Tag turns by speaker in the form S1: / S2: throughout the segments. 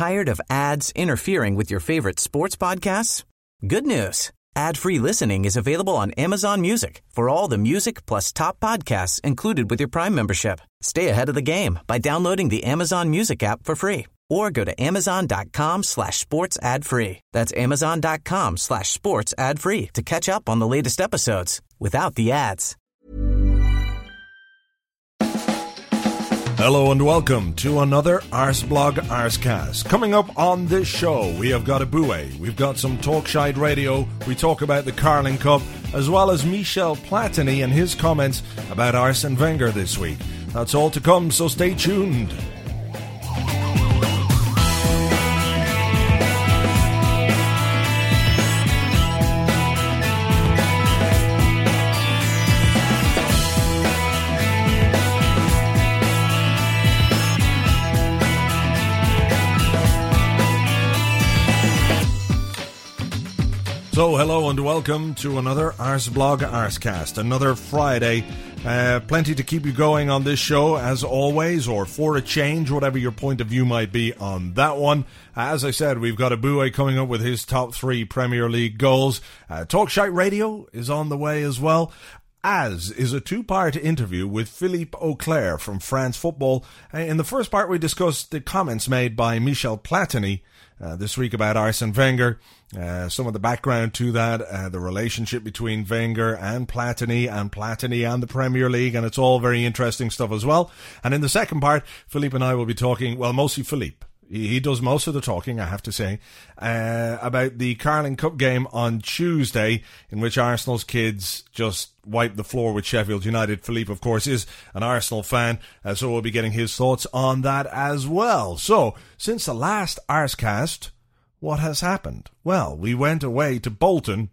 S1: Tired of ads interfering with your favorite sports podcasts? Good news. Ad-free listening is available on Amazon Music for all the music plus top podcasts included with your Prime membership. Stay ahead of the game by downloading the Amazon Music app for free or go to amazon.com/sports ad free. That's amazon.com/sports ad free to catch up on the latest episodes without the ads.
S2: Hello and welcome to another Arsblog Arscast. Coming up on this show, we have got a buoy, we've got some Talkshite Radio, we talk about the Carling Cup, as well as Michel Platini and his comments about Arsene Wenger this week. That's all to come, so stay tuned. So, hello and welcome to another Arsblog Arscast, another Friday. Plenty to keep you going on this show, as always, or for a change, whatever your point of view might be on that one. As I said, we've got a buoy coming up with his top 3 Premier League goals. Talkshite Radio is on the way as well, as is a 2-part interview with Philippe Auclair from France Football. In the first part, we discussed the comments made by Michel Platini this week about Arsene Wenger. Some of the background to that, the relationship between Wenger and Platini and the Premier League, and it's all very interesting stuff as well. And in the second part, Philippe and I will be talking, well, mostly Philippe. He does most of the talking, I have to say, about the Carling Cup game on Tuesday, in which Arsenal's kids just wiped the floor with Sheffield United. Philippe, of course, is an Arsenal fan, so we'll be getting his thoughts on that as well. So, since the last Arscast, what has happened? Well, we went away to Bolton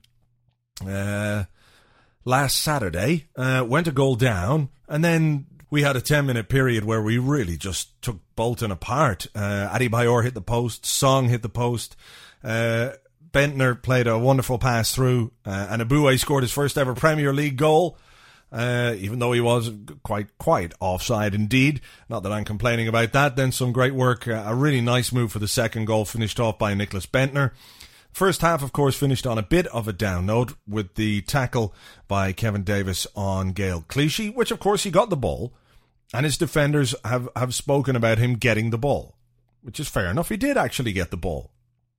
S2: last Saturday, went a goal down, and then we had a 10-minute period where we really just took Bolton apart. Adebayor hit the post, Song hit the post, Bentner played a wonderful pass through, and Aboué scored his first ever Premier League goal, even though he was quite offside indeed. Not that I'm complaining about that. Then some great work, a really nice move for the second goal, finished off by Nicholas Bentner. First half, of course, finished on a bit of a down note with the tackle by Kevin Davis on Gael Clichy, which, of course, he got the ball, and his defenders have spoken about him getting the ball, which is fair enough. He did actually get the ball,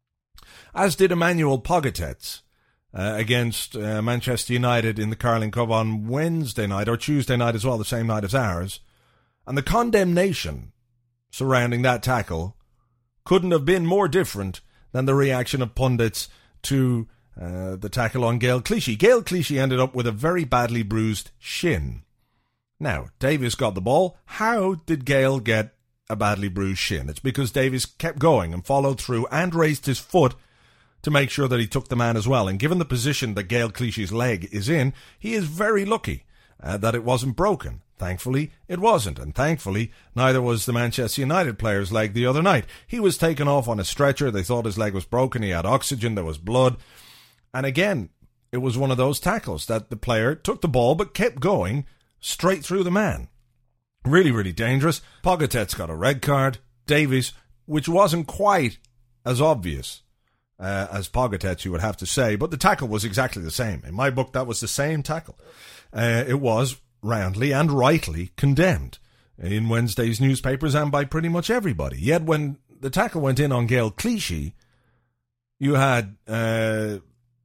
S2: as did Emmanuel Pogatetz against Manchester United in the Carling Cup on Wednesday night, or Tuesday night as well, the same night as ours. And the condemnation surrounding that tackle couldn't have been more different than the reaction of pundits to the tackle on Gael Clichy. Gael Clichy ended up with a very badly bruised shin. Now, Davies got the ball. How did Gael get a badly bruised shin? It's because Davies kept going and followed through and raised his foot to make sure that he took the man as well. And given the position that Gael Clichy's leg is in, he is very lucky that it wasn't broken. Thankfully, it wasn't, and thankfully, neither was the Manchester United player's leg the other night. He was taken off on a stretcher. They thought his leg was broken. He had oxygen. There was blood. And again, it was one of those tackles that the player took the ball but kept going straight through the man. Really, really dangerous. Pogatetz got a red card. Davies, which wasn't quite as obvious as Pogatetz, you would have to say, but the tackle was exactly the same. In my book, that was the same tackle. It was roundly and rightly condemned in Wednesday's newspapers and by pretty much everybody. Yet when the tackle went in on Gael Clichy, you had the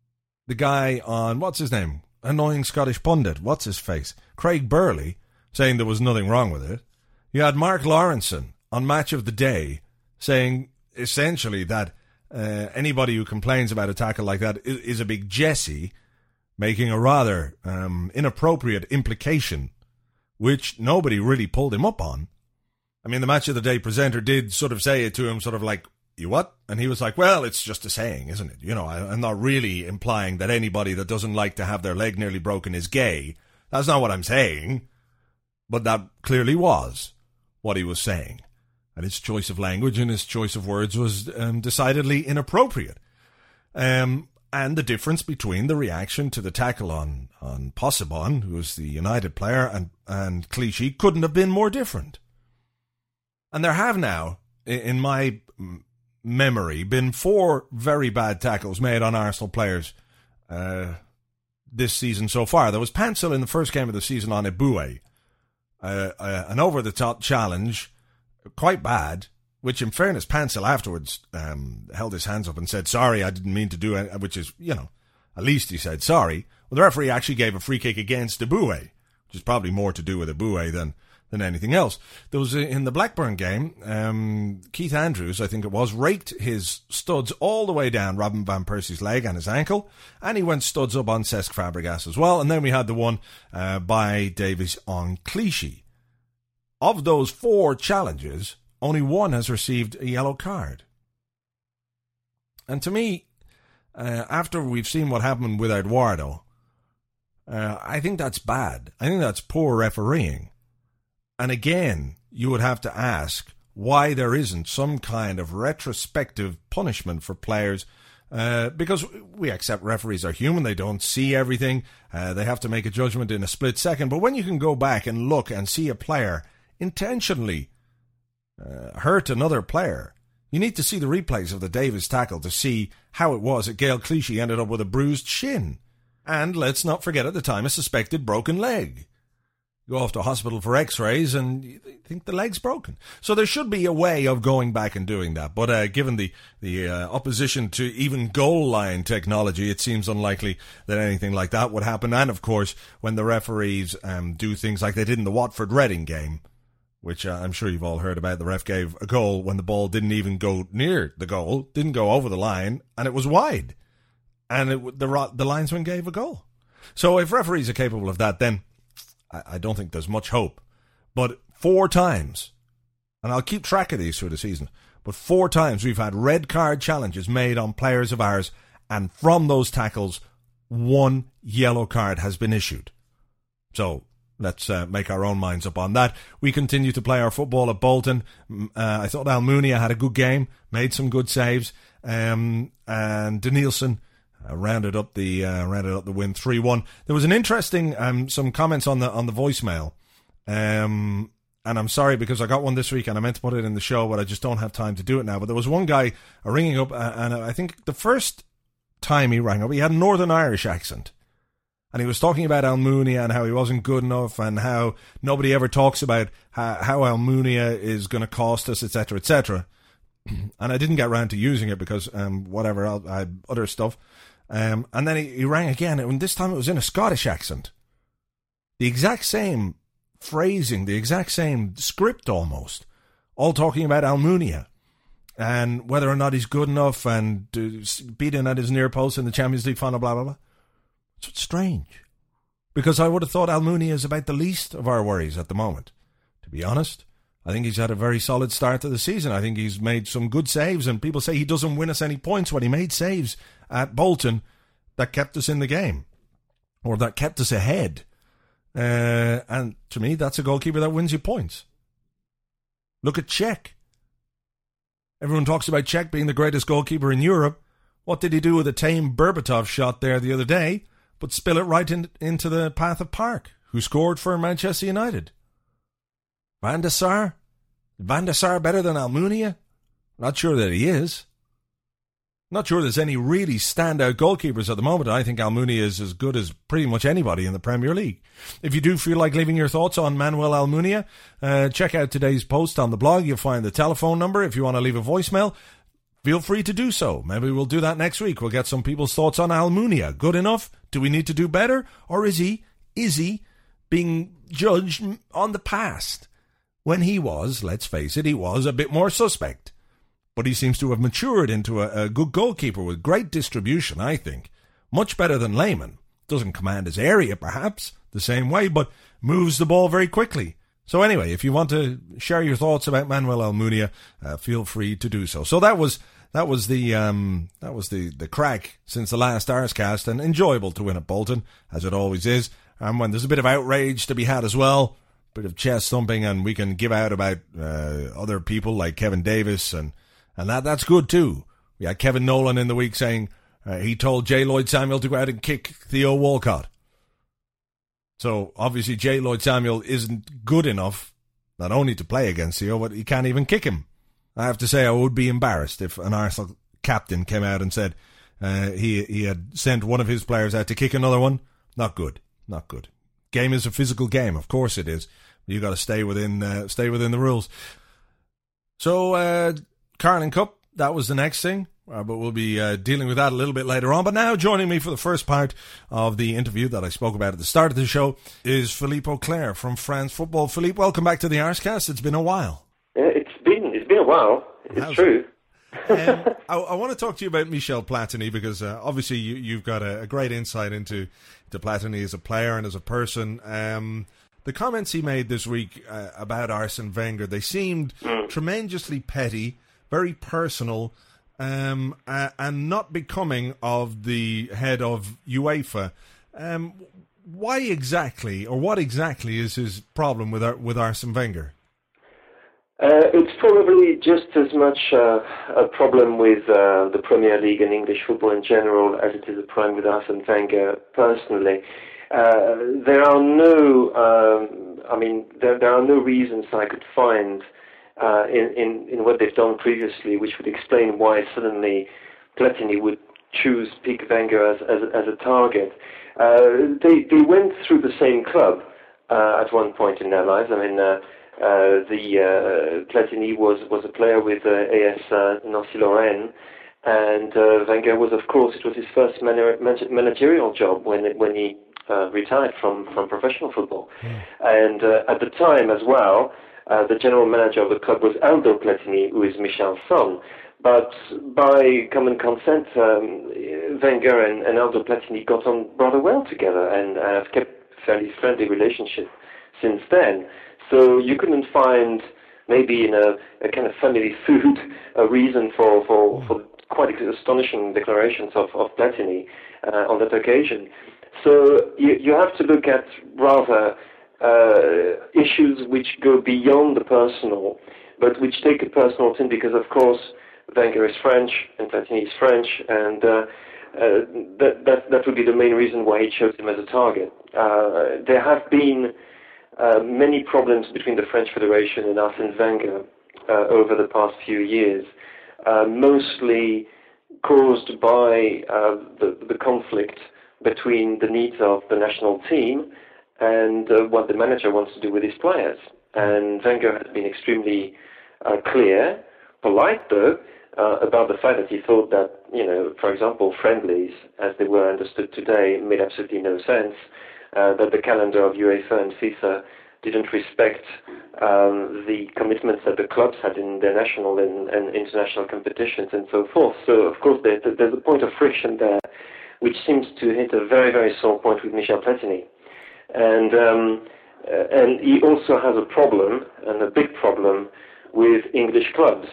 S2: guy on, what's his name? Annoying Scottish pundit, what's his face? Craig Burley, saying there was nothing wrong with it. You had Mark Lawrenson on Match of the Day saying essentially that anybody who complains about a tackle like that is a big Jesse, making a rather inappropriate implication, which nobody really pulled him up on. I mean, the Match of the Day presenter did sort of say it to him, sort of like, you what? And he was like, well, it's just a saying, isn't it? You know, I'm not really implying that anybody that doesn't like to have their leg nearly broken is gay. That's not what I'm saying. But that clearly was what he was saying. And his choice of language and his choice of words was decidedly inappropriate. And the difference between the reaction to the tackle on Possebon, who was the United player, and Clichy couldn't have been more different. And there have now, in my memory been 4 very bad tackles made on Arsenal players this season so far. There was Pansel in the first game of the season on Eboué, an over-the-top challenge, quite bad, which in fairness, Pansel afterwards held his hands up and said, sorry, I didn't mean to do it, which is, at least he said sorry. Well, the referee actually gave a free kick against Eboué, which is probably more to do with Eboué than anything else. There was, in the Blackburn game, Keith Andrews, I think it was, raked his studs all the way down Robin Van Persie's leg and his ankle, and he went studs up on Cesc Fabregas as well. And then we had the one by Davies on Clichy. Of those 4 challenges, only one has received a yellow card. And to me, after we've seen what happened with Eduardo, I think that's bad. I think that's poor refereeing. And again, you would have to ask why there isn't some kind of retrospective punishment for players, because we accept referees are human. They don't see everything. They have to make a judgment in a split second. But when you can go back and look and see a player intentionally hurt another player, you need to see the replays of the Davies tackle to see how it was that Gael Clichy ended up with a bruised shin. And let's not forget at the time a suspected broken leg. Go off to hospital for x-rays and you think the leg's broken. So there should be a way of going back and doing that. But given the opposition to even goal line technology, it seems unlikely that anything like that would happen. And of course, when the referees do things like they did in the Watford-Reading game, which I'm sure you've all heard about, the ref gave a goal when the ball didn't even go near the goal, didn't go over the line, and it was wide. And the linesman gave a goal. So if referees are capable of that, then I don't think there's much hope. But 4 times, and I'll keep track of these through the season, but 4 times we've had red card challenges made on players of ours, and from those tackles, 1 yellow card has been issued. So let's make our own minds up on that. We continue to play our football at Bolton. I thought Almunia had a good game, made some good saves, and Danielson rounded up the win 3-1. There was an interesting some comments on the voicemail, and I'm sorry because I got one this week and I meant to put it in the show, but I just don't have time to do it now. But there was one guy ringing up, and I think the first time he rang up, he had a Northern Irish accent, and he was talking about Almunia and how he wasn't good enough, and how nobody ever talks about how Almunia is going to cost us, etc., etc. And I didn't get around to using it because I had other stuff. And then he rang again, and this time it was in a Scottish accent. The exact same phrasing, the exact same script almost, all talking about Almunia and whether or not he's good enough and beating at his near post in the Champions League final, blah, blah, blah. It's strange, because I would have thought Almunia is about the least of our worries at the moment. To be honest, I think he's had a very solid start to the season. I think he's made some good saves, and people say he doesn't win us any points when he made saves at Bolton that kept us in the game, or that kept us ahead. And to me, that's a goalkeeper that wins you points. Look at Cech. Everyone talks about Cech being the greatest goalkeeper in Europe. What did he do with a tame Berbatov shot there the other day, but spill it right into the path of Park, who scored for Manchester United? Van der Sar? Van der Sar better than Almunia? Not sure that he is. Not sure there's any really standout goalkeepers at the moment. I think Almunia is as good as pretty much anybody in the Premier League. If you do feel like leaving your thoughts on Manuel Almunia, check out today's post on the blog. You'll find the telephone number. If you want to leave a voicemail, feel free to do so. Maybe we'll do that next week. We'll get some people's thoughts on Almunia. Good enough? Do we need to do better? Or is he being judged on the past? When he was, let's face it, he was a bit more suspect. But he seems to have matured into a good goalkeeper with great distribution, I think. Much better than Lehmann. Doesn't command his area, perhaps, the same way, but moves the ball very quickly. So anyway, if you want to share your thoughts about Manuel Almunia, feel free to do so. So that was the crack since the last Arscast, and enjoyable to win at Bolton, as it always is. And when there's a bit of outrage to be had as well, bit of chest thumping, and we can give out about other people like Kevin Davis, and that's good too. We had Kevin Nolan in the week saying he told J. Lloyd Samuel to go out and kick Theo Walcott. So obviously J. Lloyd Samuel isn't good enough not only to play against Theo, but he can't even kick him. I have to say I would be embarrassed if an Arsenal captain came out and said he had sent one of his players out to kick another one. Not good. Not good. Game is a physical game. Of course it is. You got to stay within the rules. So, Carling Cup, that was the next thing. But we'll be dealing with that a little bit later on. But now joining me for the first part of the interview that I spoke about at the start of the show is Philippe Auclair from France Football. Philippe, welcome back to the Arscast. It's been a while.
S3: Yeah, it's been a while. It's true.
S2: I want to talk to you about Michel Platini because obviously you've got a great insight into Platini as a player and as a person. The comments he made this week about Arsene Wenger, they seemed tremendously petty, very personal, and not becoming of the head of UEFA. Why exactly, or what exactly is his problem with Arsene Wenger?
S3: It's probably just as much a problem with the Premier League and English football in general as it is a problem with Arsene Wenger personally. There are no reasons I could find in what they've done previously which would explain why suddenly Platini would pick Wenger as a target. They went through the same club at one point in their lives. I mean, Platini was a player with AS Nancy-Lorraine, and Wenger was, of course, it was his first managerial job when he retired from professional football. And at the time as well, the general manager of the club was Aldo Platini, who is Michel's son. But by common consent, Wenger and Aldo Platini got on rather well together and have kept a fairly friendly relationship since then. So you couldn't find, maybe in a kind of family food, a reason for quite astonishing declarations of Platini on that occasion. So you have to look at rather issues which go beyond the personal, but which take a personal thing because, of course, Wenger is French and Platini is French, and that would be the main reason why he chose him as a target. There have been many problems between the French Federation and Arsene Wenger over the past few years, mostly caused by the conflict between the needs of the national team and what the manager wants to do with his players. And Wenger has been extremely clear, polite though, about the fact that he thought that, for example, friendlies, as they were understood today, made absolutely no sense, that the calendar of UEFA and FIFA didn't respect the commitments that the clubs had in their national and international competitions and so forth. So, of course, there's a point of friction there, which seems to hit a very, very sore point with Michel Platini. And he also has a problem, and a big problem, with English clubs.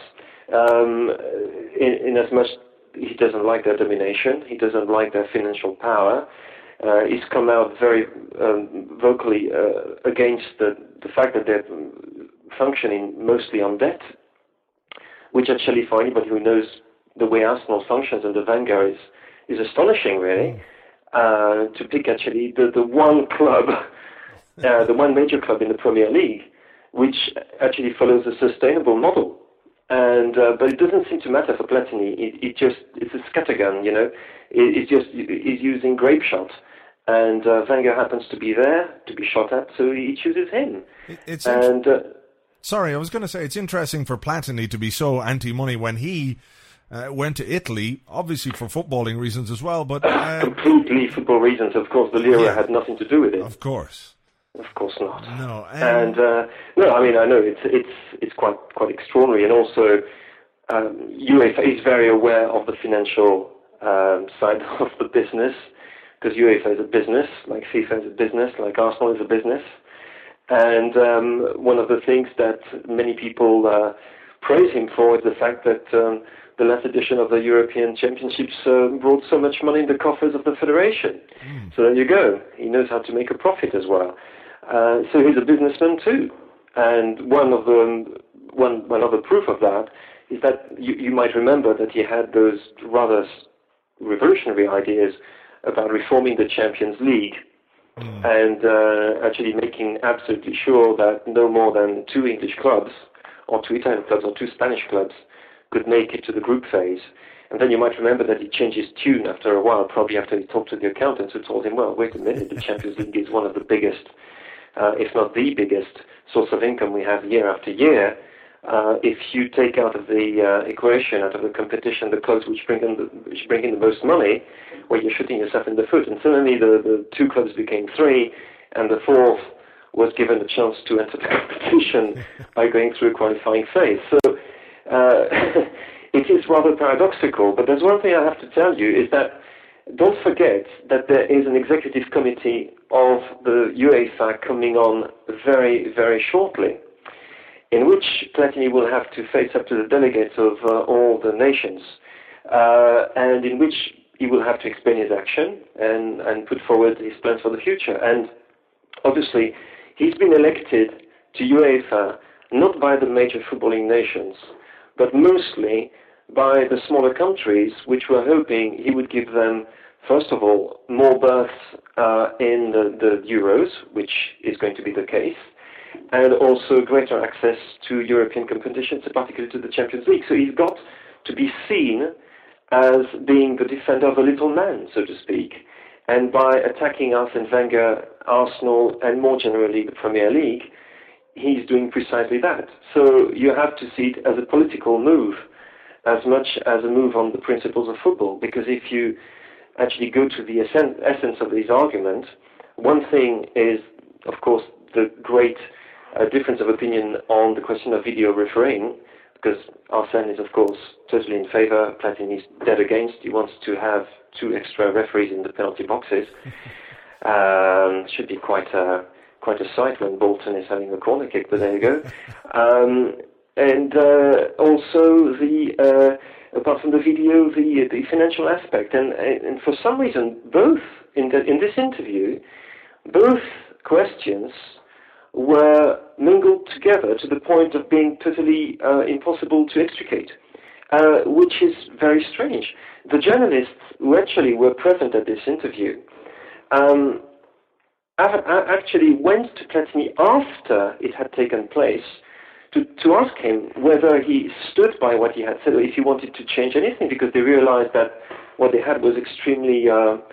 S3: In as much he doesn't like their domination, he doesn't like their financial power. He's come out very vocally against the fact that they're functioning mostly on debt, which actually for anybody who knows the way Arsenal functions under Wenger is astonishing, really. To pick actually the one club, the one major club in the Premier League, which actually follows a sustainable model. And but it doesn't seem to matter for Platini. It's a scattergun, He's using grape shot, and Wenger happens to be there to be shot at, so he chooses him.
S2: Sorry, I was going to say it's interesting for Platini to be so anti-money when he went to Italy, obviously for footballing reasons as well, but
S3: completely football reasons. Of course, the lira had nothing to do with it.
S2: Of course.
S3: Of course not.
S2: No,
S3: no. I mean, I know it's quite extraordinary, and also UEFA is very aware of the financial side of the business, because UEFA is a business, like FIFA is a business, like Arsenal is a business, and one of the things that many people praise him for is the fact that the last edition of the European Championships brought so much money in the coffers of the federation. So there you go. He knows how to make a profit as well. So he's a businessman too, and one other proof of that is that you might remember that he had those rather revolutionary ideas about reforming the Champions League and actually making absolutely sure that no more than 2 English clubs or 2 Italian clubs or 2 Spanish clubs could make it to the group phase. And then you might remember that he changed his tune after a while, probably after he talked to the accountants who told him, well, wait a minute, the Champions League is one of the biggest, if not the biggest, source of income we have year after year. If you take out of the equation, out of the competition, the clubs which bring in the most money, well, you're shooting yourself in the foot. And suddenly the 2 clubs became 3, and the 4th was given a chance to enter the competition by going through a qualifying phase. So it is rather paradoxical, but there's one thing I have to tell you is that don't forget that there is an executive committee of the UEFA coming on very, very shortly, in which Platini will have to face up to the delegates of all the nations, and in which he will have to explain his action and put forward his plans for the future. And obviously, he's been elected to UEFA not by the major footballing nations, but mostly by the smaller countries, which were hoping he would give them, first of all, more berths in the Euros, which is going to be the case, and also greater access to European competitions, particularly to the Champions League. So he's got to be seen as being the defender of a little man, so to speak. And by attacking Arsene Wenger, Arsenal, and more generally the Premier League, he's doing precisely that. So you have to see it as a political move as much as a move on the principles of football, because if you actually go to the essence of these arguments, one thing is, of course, the great difference of opinion on the question of video refereeing, because Arsene is, of course, totally in favor. Platini is dead against. He wants to have 2 extra referees in the penalty boxes. Should be quite a sight when Bolton is having a corner kick, but there you go. And also, apart from the video, the financial aspect. And for some reason, both in this interview, both questions were mingled together to the point of being totally impossible to extricate, which is very strange. The journalists who actually were present at this interview actually went to Platini after it had taken place to ask him whether he stood by what he had said or if he wanted to change anything, because they realized that what they had was extremely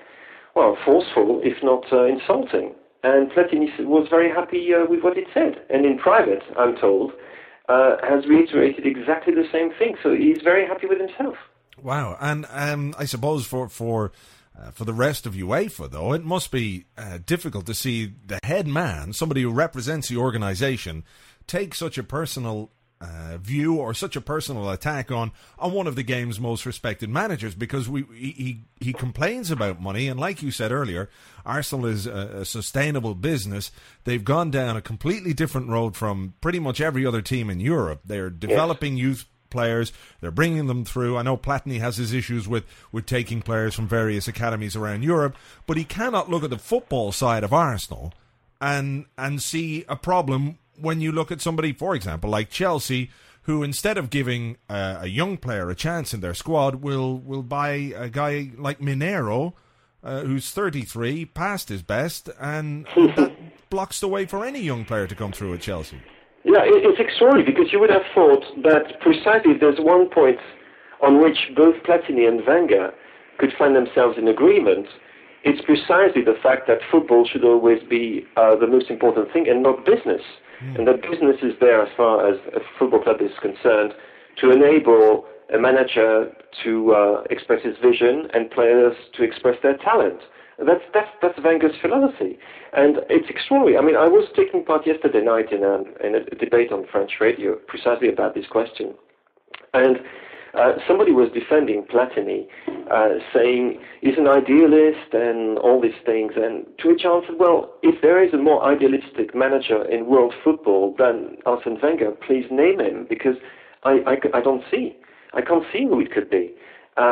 S3: forceful, if not insulting. And Platini was very happy with what it said, and in private, I'm told, has reiterated exactly the same thing. So he's very happy with himself.
S2: Wow, and I suppose for the rest of UEFA, though, it must be difficult to see the head man, somebody who represents the organisation, take such a personal view or such a personal attack on one of the game's most respected managers, because he complains about money, and like you said earlier, Arsenal is a sustainable business. They've gone down a completely different road from pretty much every other team in Europe. They're developing youth players, they're bringing them through. I know Platini has his issues with taking players from various academies around Europe, but he cannot look at the football side of Arsenal and see a problem when you look at somebody, for example, like Chelsea, who instead of giving a young player a chance in their squad, will buy a guy like Mineiro, who's 33, past his best, and that blocks the way for any young player to come through at Chelsea.
S3: Yeah, it's extraordinary, because you would have thought that precisely if there's one point on which both Platini and Wenger could find themselves in agreement, it's precisely the fact that football should always be the most important thing and not business. And that business is there as far as a football club is concerned to enable a manager to express his vision and players to express their talent. That's Wenger's philosophy. And it's extraordinary. I mean, I was taking part yesterday night in a debate on French radio precisely about this question. And somebody was defending Platini, saying he's an idealist and all these things. And to which I answered, well, if there is a more idealistic manager in world football than Arsene Wenger, please name him, because I don't see. I can't see who it could be.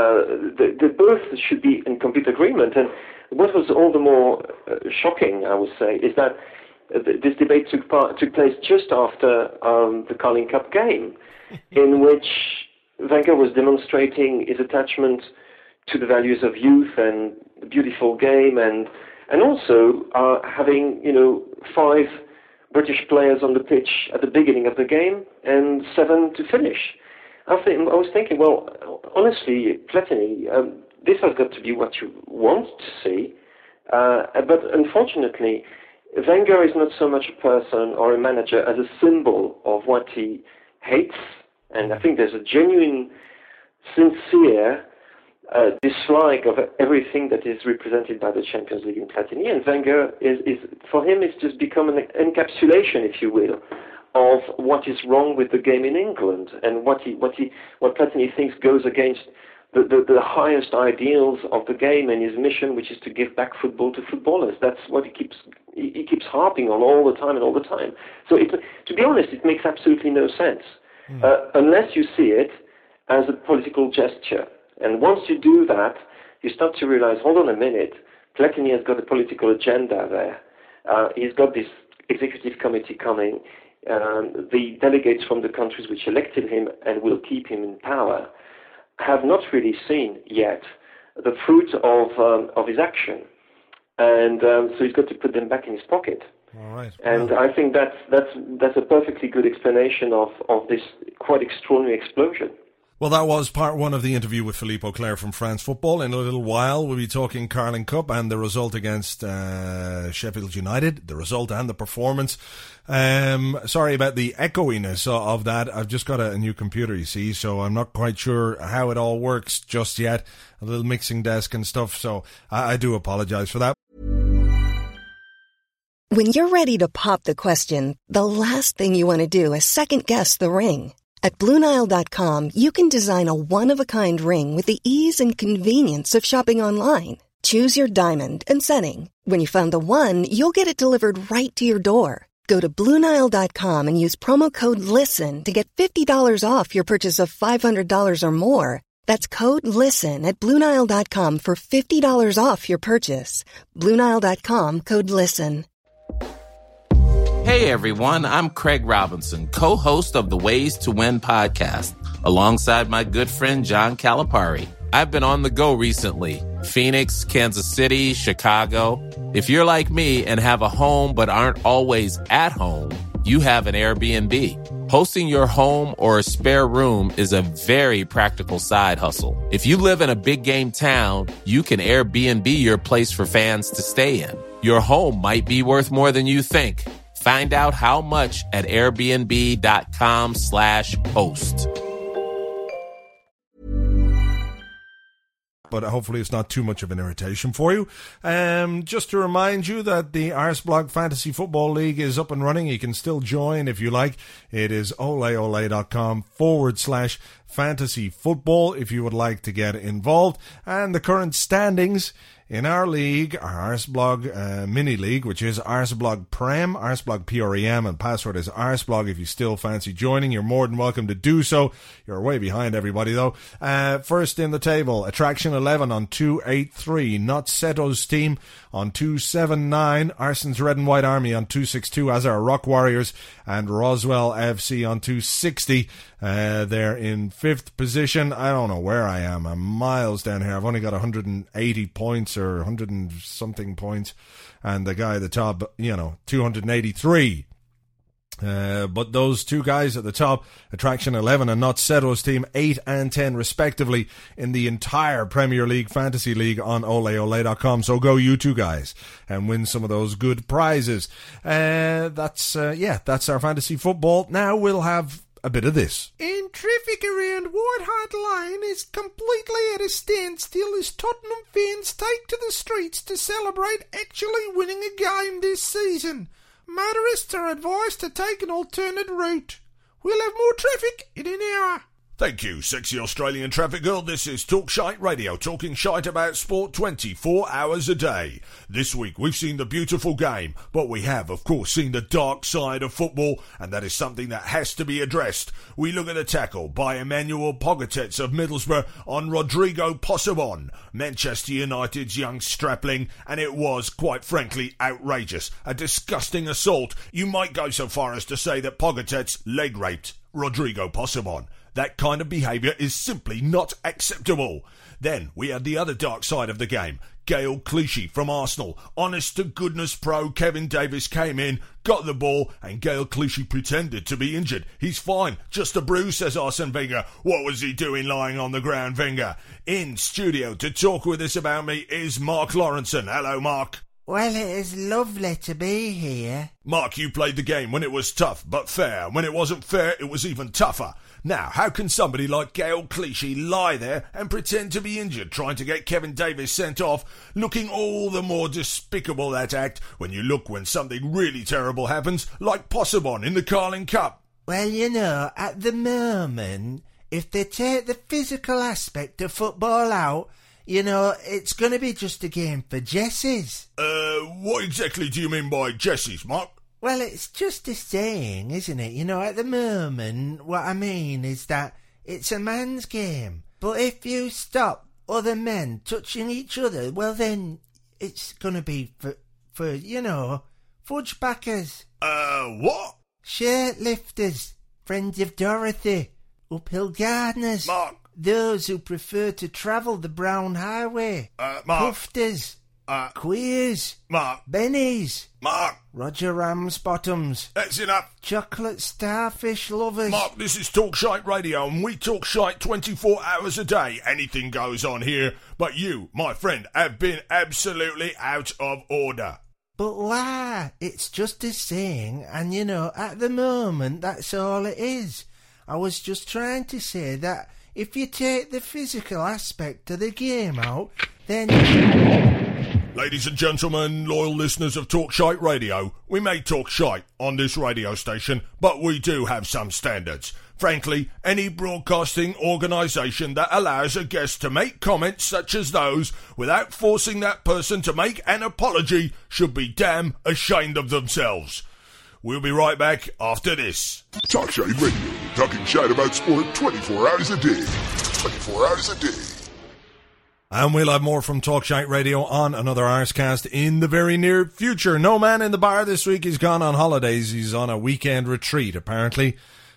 S3: They both should be in complete agreement. And what was all the more shocking, I would say, is that this debate took place just after the Carling Cup game, in which Wenger was demonstrating his attachment to the values of youth and the beautiful game, and also having 5 British players on the pitch at the beginning of the game and 7 to finish. I was thinking, well, honestly, Platini, this has got to be what you want to see. But unfortunately, Wenger is not so much a person or a manager as a symbol of what he hates. And I think there's a genuine, sincere dislike of everything that is represented by the Champions League in Platini. And Wenger is for him, it's just become an encapsulation, if you will, of what is wrong with the game in England and what Platini thinks goes against the highest ideals of the game and his mission, which is to give back football to footballers. That's what he keeps harping on all the time. So to be honest, it makes absolutely no sense unless you see it as a political gesture. And once you do that, you start to realize, hold on a minute, Platini has got a political agenda there. He's got this executive committee coming. The delegates from the countries which elected him and will keep him in power have not really seen yet the fruit of his action. And so he's got to put them back in his pocket.
S2: All right.
S3: And I think that's a perfectly good explanation of this quite extraordinary explosion.
S2: Well, that was part one of the interview with Philippe Auclair from France Football. In a little while, we'll be talking Carling Cup and the result against Sheffield United, the result and the performance. Sorry about the echoiness of that. I've just got a new computer, you see, so I'm not quite sure how it all works just yet. A little mixing desk and stuff, so I do apologise for that.
S4: When you're ready to pop the question, the last thing you want to do is second-guess the ring. At BlueNile.com, you can design a one-of-a-kind ring with the ease and convenience of shopping online. Choose your diamond and setting. When you find the one, you'll get it delivered right to your door. Go to BlueNile.com and use promo code LISTEN to get $50 off your purchase of $500 or more. That's code LISTEN at BlueNile.com for $50 off your purchase. BlueNile.com, code LISTEN.
S5: Hey everyone, I'm Craig Robinson, co-host of the Ways to Win podcast, alongside my good friend John Calipari. I've been on the go recently. Phoenix, Kansas City, Chicago. If you're like me and have a home but aren't always at home, you have an Airbnb. Hosting your home or a spare room is a very practical side hustle. If you live in a big game town, you can Airbnb your place for fans to stay in. Your home might be worth more than you think. Find out how much at airbnb.com/host.
S2: But hopefully it's not too much of an irritation for you. Just to remind you that the Arsblog Fantasy Football League is up and running. You can still join if you like. It is oleole.com/fantasy football if you would like to get involved. And the current standings in our league, our Arsblog mini league, which is Arsblog Prem, Arsblog PREM, and password is Arsblog. If you still fancy joining, you're more than welcome to do so. You're way behind everybody though. First in the table, Attraction 11 on 283, Not Seto's team on 279, Arson's Red and White Army on 262, as are Rock Warriors and Roswell FC on 260. They're in 5th position. I don't know where I am. I'm miles down here. I've only got 180 points or 100 and something points. And the guy at the top, 283. But those two guys at the top, Attraction 11 and Not Seto's team, 8 and 10 respectively in the entire Premier League Fantasy League on oleole.com. So go you two guys and win some of those good prizes. That's our fantasy football. Now we'll have a bit of this.
S6: And traffic around White Hart Lane is completely at a standstill as Tottenham fans take to the streets to celebrate actually winning a game this season. Motorists are advised to take an alternate route. We'll have more traffic in an hour.
S2: Thank you, sexy Australian traffic girl. This is Talk Shite Radio, talking shite about sport 24 hours a day. This week we've seen the beautiful game, but we have, of course, seen the dark side of football, and that is something that has to be addressed. We look at a tackle by Emmanuel Pogatetz of Middlesbrough on Rodrigo Possebon, Manchester United's young strapling, and it was, quite frankly, outrageous. A disgusting assault. You might go so far as to say that Pogatetz leg raped Rodrigo Possebon. That kind of behaviour is simply not acceptable. Then we had the other dark side of the game. Gael Clichy from Arsenal. Honest to goodness pro Kevin Davis came in, got the ball, and Gael Clichy pretended to be injured. He's fine, just a bruise, says Arsene Wenger. What was he doing lying on the ground, Wenger? In studio to talk with us about me is Mark Lawrenson. Hello, Mark.
S7: Well, it is lovely to be here.
S2: Mark, you played the game when it was tough but fair. When it wasn't fair, it was even tougher. Now, how can somebody like Gael Clichy lie there and pretend to be injured, trying to get Kevin Davis sent off, looking all the more despicable, that act, when something really terrible happens, like Possebon in the Carling Cup?
S7: Well, you know, at the moment, if they take the physical aspect of football out, you know, it's going to be just a game for Jessies.
S2: What exactly do you mean by Jessies, Mark?
S7: Well, it's just a saying, isn't it? You know, at the moment, what I mean is that it's a man's game. But if you stop other men touching each other, well then, it's going to be for, you know, fudge backers.
S2: What?
S7: Shirt lifters, friends of Dorothy, uphill gardeners.
S2: Mark.
S7: Those who prefer to travel the brown highway.
S2: Mark.
S7: Pufters. Queers.
S2: Mark.
S7: Bennies.
S2: Mark.
S7: Roger Ramsbottoms.
S2: That's enough.
S7: Chocolate starfish lovers.
S2: Mark, this is Talk Shite Radio, and we talk shite 24 hours a day. Anything goes on here, but you, my friend, have been absolutely out of order.
S7: But why? It's just a saying, and you know, at the moment, that's all it is. I was just trying to say that if you take the physical aspect of the game out, then...
S2: Ladies and gentlemen, loyal listeners of Talk Shite Radio, we may talk shite on this radio station, but we do have some standards. Frankly, any broadcasting organisation that allows a guest to make comments such as those without forcing that person to make an apology should be damn ashamed of themselves. We'll be right back after this.
S8: Talk Shite Radio, talking shite about sport 24 hours a day. 24 hours a day.
S2: And we'll have more from Talk Shite Radio on another Arscast in the very near future. No man in the bar this week. He's gone on holidays. He's on a weekend retreat, apparently.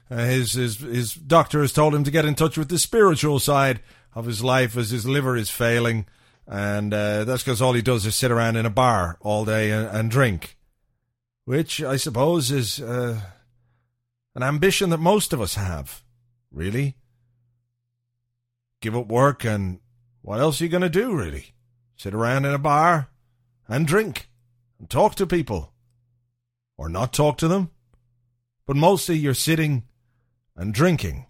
S2: His doctor has told him to get in touch with the spiritual side of his life as his liver is failing. And that's because all he does is sit around in a bar all day and drink. Which, I suppose, is an ambition that most of us have. Really? Give up work and... what else are you going to do, really? Sit around in a bar and drink and talk to people. Or not talk to them. But mostly you're sitting and drinking.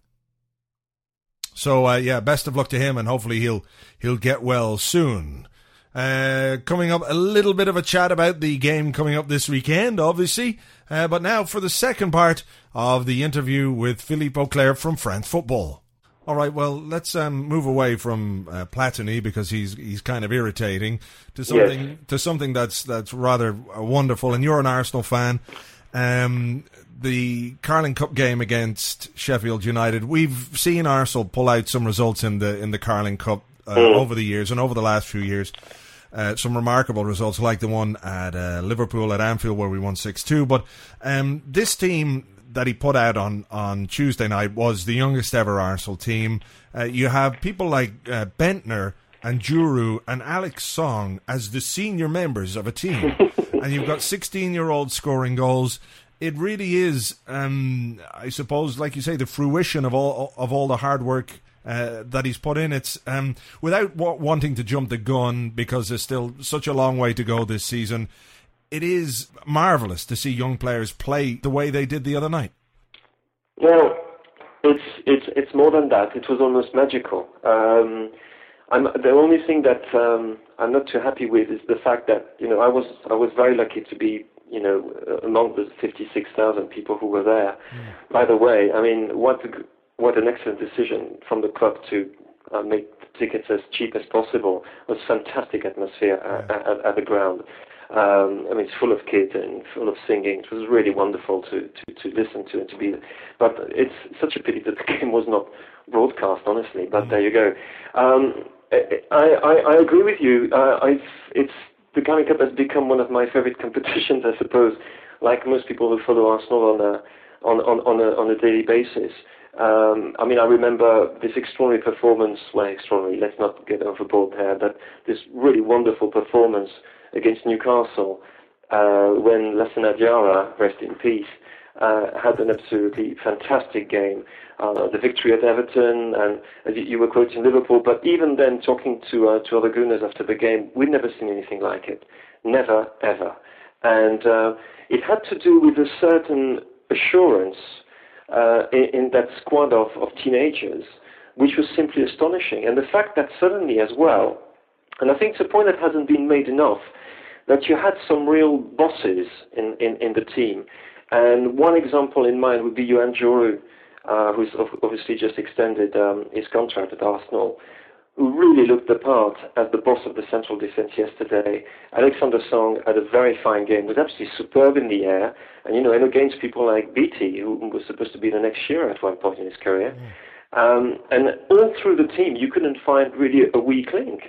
S2: So, best of luck to him, and hopefully he'll get well soon. Coming up, a little bit of a chat about the game coming up this weekend, obviously. But now for the second part of the interview with Philippe Auclair from France Football. All right, well, let's move away from Platini, because he's kind of irritating, to something that's rather wonderful. And you're an Arsenal fan. The Carling Cup game against Sheffield United, we've seen Arsenal pull out some results in the Carling Cup over the years and over the last few years. Some remarkable results, like the one at Liverpool at Anfield where we won 6-2. But this team that he put out on Tuesday night was the youngest ever Arsenal team. You have people like Bentner and Juru and Alex Song as the senior members of a team. And you've got 16-year-olds scoring goals. It really is, I suppose, like you say, the fruition of all the hard work that he's put in. It's without wanting to jump the gun, because there's still such a long way to go this season. It is marvellous to see young players play the way they did the other night.
S3: Well, it's more than that. It was almost magical. The only thing that I'm not too happy with is the fact that I was very lucky to be among the 56,000 people who were there. By the way, I mean, what an excellent decision from the club to make the tickets as cheap as possible. It was fantastic atmosphere at the ground. I mean, it's full of kids and full of singing. It was really wonderful to listen to and to be there. But it's such a pity that the game was not broadcast, honestly. But there you go. I agree with you. The Carling Cup has become one of my favorite competitions, I suppose. Like most people who follow Arsenal on a daily basis. I mean, I remember this extraordinary performance, let's not get overboard there, but this really wonderful performance against Newcastle when Lassana Diarra, rest in peace, had an absolutely fantastic game. The victory at Everton, and you were quoting Liverpool, but even then, talking to other Gooners after the game, we'd never seen anything like it. Never, ever. And it had to do with a certain assurance in that squad of teenagers, which was simply astonishing. And the fact that suddenly as well, and I think it's a point that hasn't been made enough, that you had some real bosses in the team. And one example in mind would be Yoann Djourou, who's obviously just extended his contract at Arsenal, who really looked the part as the boss of the central defence yesterday. Alexander Song had a very fine game, was absolutely superb in the air, and and against people like Beattie, who was supposed to be the next Shearer at one point in his career. And all through the team, you couldn't find really a weak link.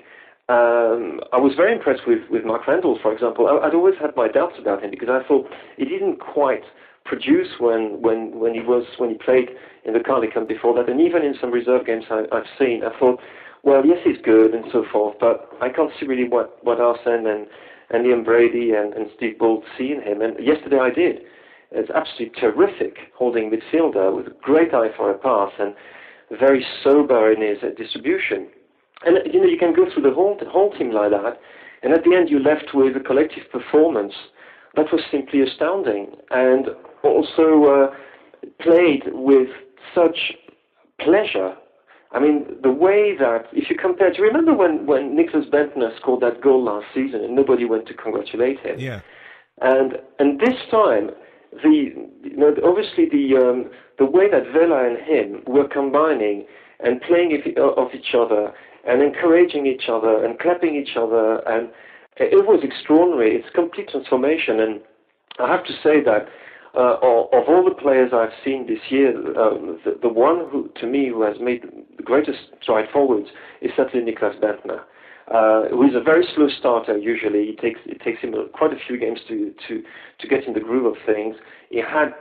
S3: I was very impressed with Mark Randall, for example. I'd always had my doubts about him because I thought he didn't quite produce when he played in the Carling Cup before that, and even in some reserve games I've seen, I thought, well, yes, he's good and so forth, but I can't see really what Arsene and Liam Brady and Steve Bull see in him. And yesterday I did. It's absolutely terrific holding midfielder with a great eye for a pass and very sober in his distribution. And you can go through the whole team like that, and at the end you're left with a collective performance that was simply astounding, and also played with such pleasure. I mean, the way that, if you compare, do you remember when Nicholas Bendtner scored that goal last season and nobody went to congratulate him?
S2: Yeah.
S3: And this time, obviously the way that Vela and him were combining and playing off each other and encouraging each other and clapping each other, and it was extraordinary. It's complete transformation, and I have to say that of all the players I've seen this year, the one who has made the greatest stride forwards is certainly Nicholas Bendtner, who is a very slow starter usually. It takes him quite a few games to get in the groove of things. He had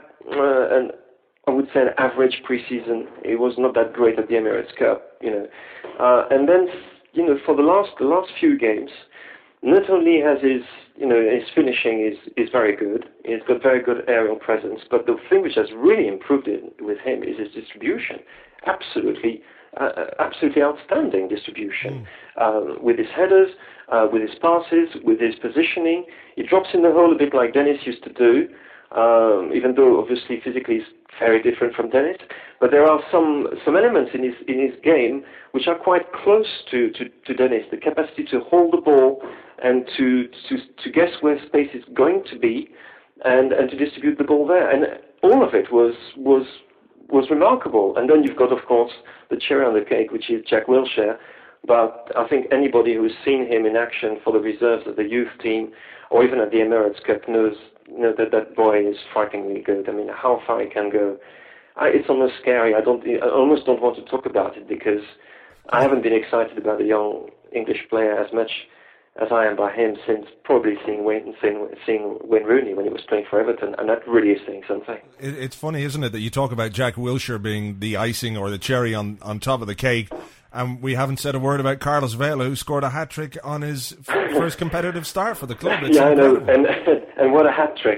S3: I would say an average preseason. It was not that great at the Emirates Cup, and then for the last few games, not only has his finishing is very good, he's got very good aerial presence, but the thing which has really improved with him is his distribution. Absolutely outstanding distribution. With his headers, with his passes, with his positioning. He drops in the hole a bit like Dennis used to do, even though obviously physically he's very different from Dennis. But there are some elements in his game which are quite close to Dennis. The capacity to hold the ball and to guess where space is going to be, and to distribute the ball there. And all of it was remarkable. And then you've got, of course, the cherry on the cake, which is Jack Wilshere. But I think anybody who's seen him in action for the reserves of the youth team, or even at the Emirates Cup, knows that boy is frighteningly good. I mean, how far he can go. It's almost scary. I almost don't want to talk about it because I haven't been excited about a young English player as much as I am by him since probably seeing Wayne Rooney when he was playing for Everton, and that really is saying something.
S2: It's funny, isn't it, that you talk about Jack Wilshere being the icing or the cherry on top of the cake, and we haven't said a word about Carlos Vela, who scored a hat-trick on his first competitive start for the club. It's incredible.
S3: I know, and what a hat-trick.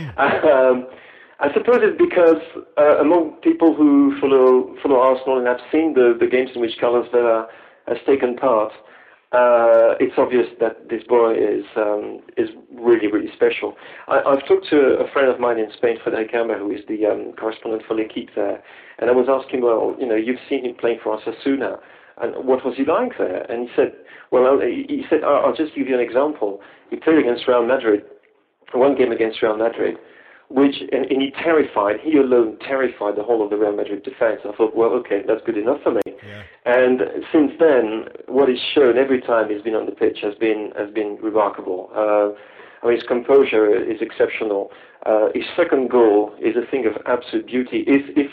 S3: I suppose it's because among people who follow Arsenal and have seen the games in which Carlos Vela has taken part, it's obvious that this boy is really, really special. I've talked to a friend of mine in Spain, Frédéric Hermer, who is the correspondent for L'Équipe there, and I was asking, well, you've seen him playing for Osasuna, and what was he like there? And he said, I'll just give you an example. He played against Real Madrid, one game against Real Madrid, and he alone terrified the whole of the Real Madrid defense. I thought, well, okay, that's good enough for me. Yeah. And since then, what he's shown every time he's been on the pitch has been remarkable. His composure is exceptional. His second goal is a thing of absolute beauty. If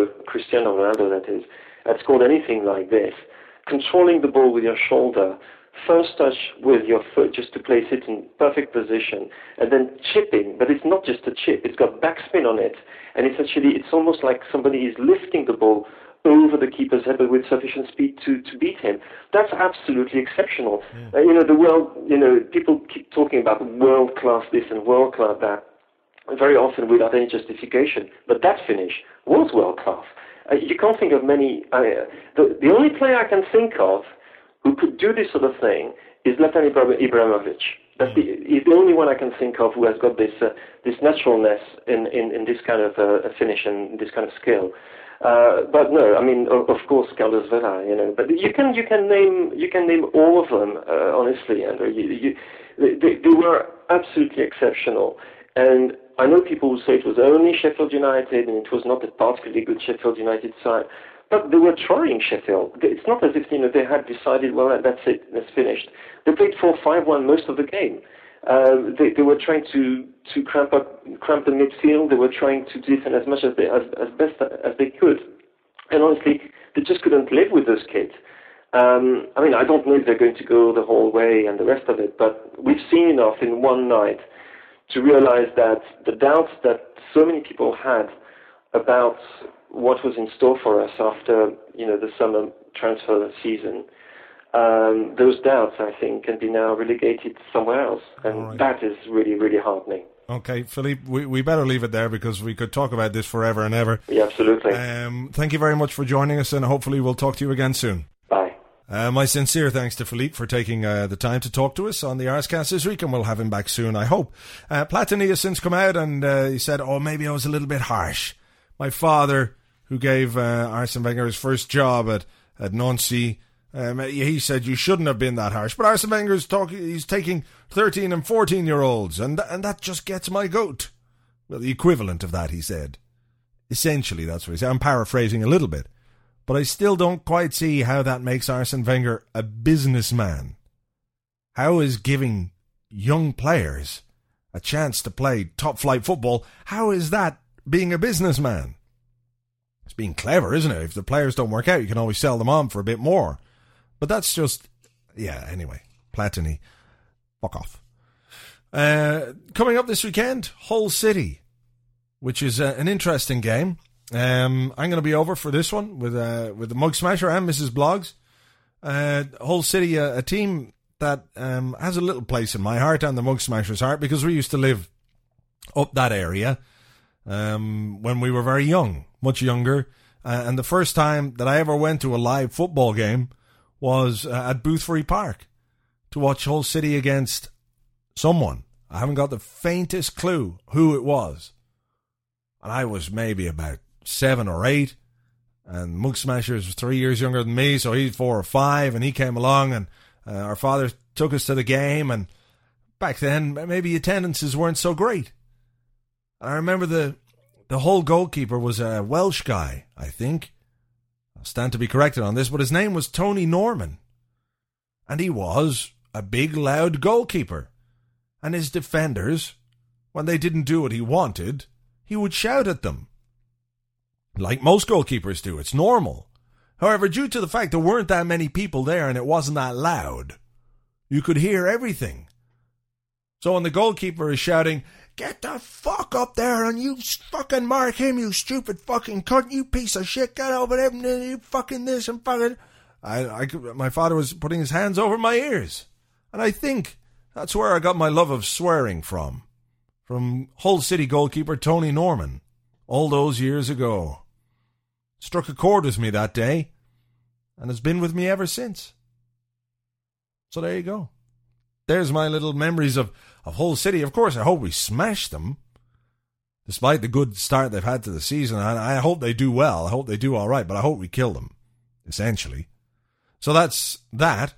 S3: Cristiano Ronaldo that is, had scored anything like this, controlling the ball with your shoulder first touch with your foot just to place it in perfect position, and then chipping, but it's not just a chip, it's got backspin on it, and it's almost like somebody is lifting the ball over the keeper's head, but with sufficient speed to beat him. That's absolutely exceptional. People keep talking about world-class this and world-class that, very often without any justification, but that finish was world-class. You can't think of many. The only player I can think of who could do this sort of thing is Zlatan Ibrahimovic. He's the only one I can think of who has got this naturalness in this kind of finish and this kind of skill. But no, I mean, of course, Carlos Vela. But you can name all of them. Honestly, Andrew, they were absolutely exceptional. And I know people who say it was only Sheffield United and it was not a particularly good Sheffield United side. But they were trying Sheffield. It's not as if they had decided, well, that's it, that's finished. They played 4-5-1 most of the game. They were trying to cramp the midfield. They were trying to defend as much as best as they could. And honestly, they just couldn't live with those kids. I don't know if they're going to go the whole way and the rest of it, but we've seen enough in one night to realize that the doubts that so many people had about what was in store for us after, the summer transfer season, those doubts, I think, can be now relegated somewhere else. And that is really, really heartening.
S2: Okay, Philippe, we better leave it there because we could talk about this forever and ever.
S3: Yeah, absolutely.
S2: Thank you very much for joining us, and hopefully we'll talk to you again soon.
S3: Bye.
S2: My sincere thanks to Philippe for taking the time to talk to us on the Arscast this week, and we'll have him back soon, I hope. Platini has since come out and he said, maybe I was a little bit harsh. My father, who gave Arsene Wenger his first job at Nancy, he said you shouldn't have been that harsh. But Arsene Wenger he's taking 13 and 14-year-olds, and that just gets my goat. Well, the equivalent of that, he said. Essentially, that's what he said. I'm paraphrasing a little bit. But I still don't quite see how that makes Arsene Wenger a businessman. How is giving young players a chance to play top-flight football, how is that being a businessman? It's being clever, isn't it? If the players don't work out, you can always sell them on for a bit more. But that's just... Yeah, anyway. Platini. Fuck off. Coming up this weekend, Hull City, which is an interesting game. I'm going to be over for this one with the Mug Smasher and Mrs. Blogs. Hull City, a team that has a little place in my heart and the Mug Smasher's heart because we used to live up that area when we were very young, much younger. And the first time that I ever went to a live football game was at Boothbury Park to watch Hull City against someone. I haven't got the faintest clue who it was. And I was maybe about 7 or 8, and Mug Smashers was 3 years younger than me, so he's 4 or 5, and he came along, and our father took us to the game, and back then, maybe attendances weren't so great. I remember the Hull goalkeeper was a Welsh guy, I think. I'll stand to be corrected on this, but his name was Tony Norman, and he was a big, loud goalkeeper, and his defenders, when they didn't do what he wanted, he would shout at them. Like most goalkeepers do, it's normal. However, due to the fact there weren't that many people there and it wasn't that loud, you could hear everything. So when the goalkeeper is shouting, "Get the fuck up there and you fucking mark him, you stupid fucking cunt, you piece of shit, get over there and you fucking this and fucking..." My father was putting his hands over my ears. And I think that's where I got my love of swearing from Hull City goalkeeper Tony Norman, all those years ago. Struck a chord with me that day, and has been with me ever since. So there you go. There's my little memories of Hull City. Of course, I hope we smash them, despite the good start they've had to the season. And I hope they do well. I hope they do all right, but I hope we kill them, essentially. So that's that.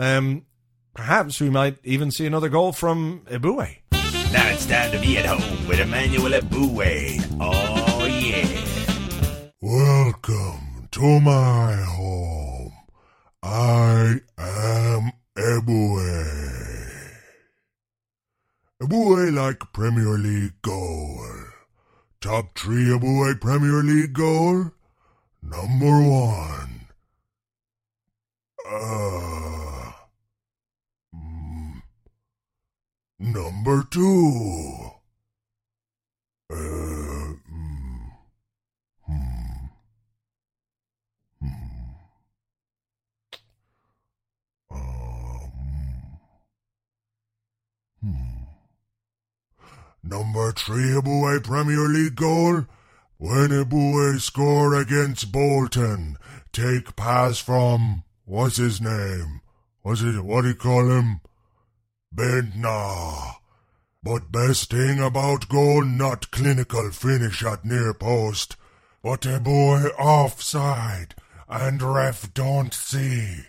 S2: Perhaps we might even see another goal from Eboué.
S9: Now it's time to be at home with Emmanuel Eboué. Oh, yeah.
S8: Welcome to my home. I am Eboué. Eboué like Premier League goal. Top 3 Eboué Premier League goal. Number 1. Number 2. Number 3 Boy Premier League goal. When a boy score against Bolton, take pass from, what's his name? What do you call him? Bendtner. But best thing about goal, not clinical finish at near post, but a boy offside, and ref don't see.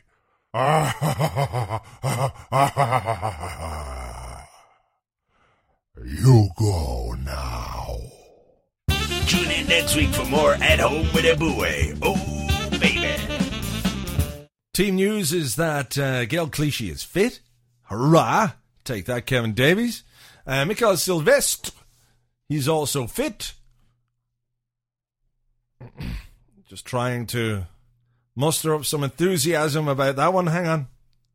S8: You go now.
S9: Tune in next week for more At Home with a Buoy. Oh, baby.
S2: Team news is that Gael Clichy is fit. Hurrah! Take that, Kevin Davies. Mikael Silvestre, he's also fit. Just trying to muster up some enthusiasm about that one. Hang on.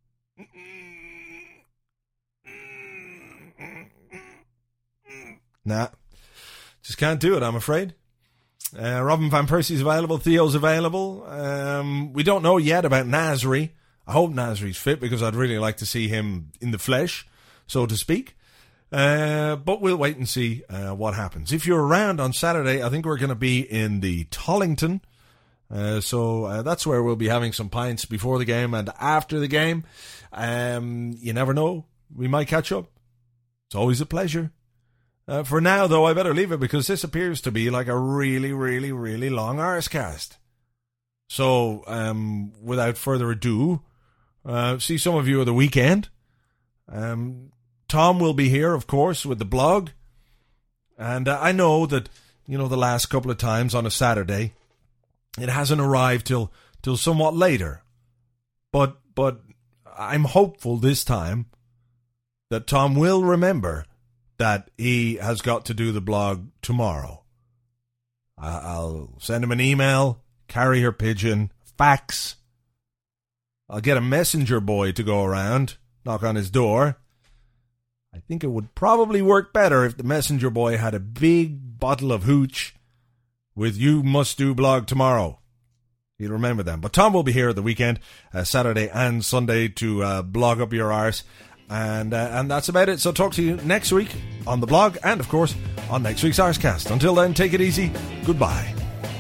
S2: Nah, just can't do it, I'm afraid. Robin Van Persie's available. Theo's available. We don't know yet about Nasri. I hope Nasri's fit because I'd really like to see him in the flesh, so to speak. But we'll wait and see what happens. If you're around on Saturday, I think we're going to be in the Tollington. So that's where we'll be having some pints before the game and after the game. You never know. We might catch up. It's always a pleasure. For now, though, I better leave it because this appears to be like a really, really, really long Arscast. So, without further ado, see some of you at the weekend. Tom will be here, of course, with the blog. And I know that, the last couple of times on a Saturday, it hasn't arrived till somewhat later. But I'm hopeful this time that Tom will remember that he has got to do the blog tomorrow. I'll send him an email, carrier pigeon, fax. I'll get a messenger boy to go around, knock on his door. I think it would probably work better if the messenger boy had a big bottle of hooch with "You Must Do Blog Tomorrow." He'll remember them. But Tom will be here at the weekend, Saturday and Sunday, to blog up your arse. And that's about it. So talk to you next week on the blog and, of course, on next week's Arscast. Until then, take it easy. Goodbye.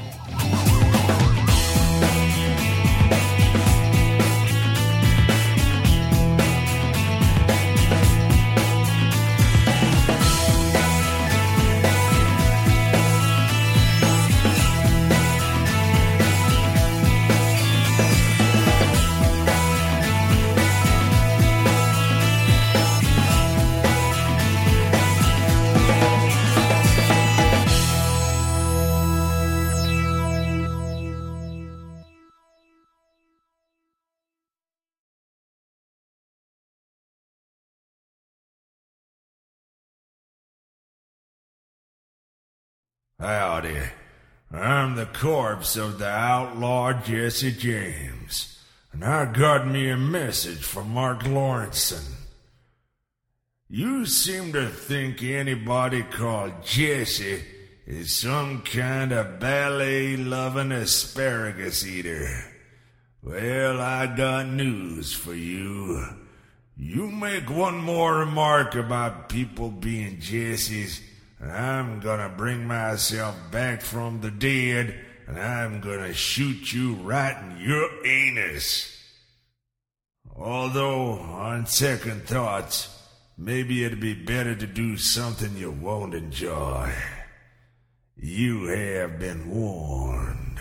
S9: Howdy. I'm the corpse of the outlaw Jesse James, and I got me a message from Mark Lawrenson. You seem to think anybody called Jesse is some kind of ballet-loving asparagus eater. Well, I got news for you. You make one more remark about people being Jesses, and I'm gonna bring myself back from the dead, and I'm gonna shoot you right in your anus. Although, on second thoughts, maybe it'd be better to do something you won't enjoy. You have been warned.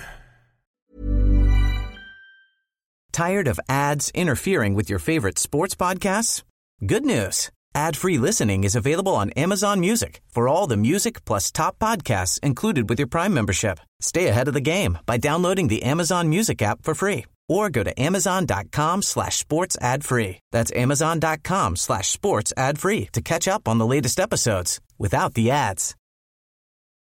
S1: Tired of ads interfering with your favorite sports podcasts? Good news. Ad-free listening is available on Amazon Music for all the music plus top podcasts included with your Prime membership. Stay ahead of the game by downloading the Amazon Music app for free or go to amazon.com/sports ad free. That's amazon.com/sports ad free to catch up on the latest episodes without the ads.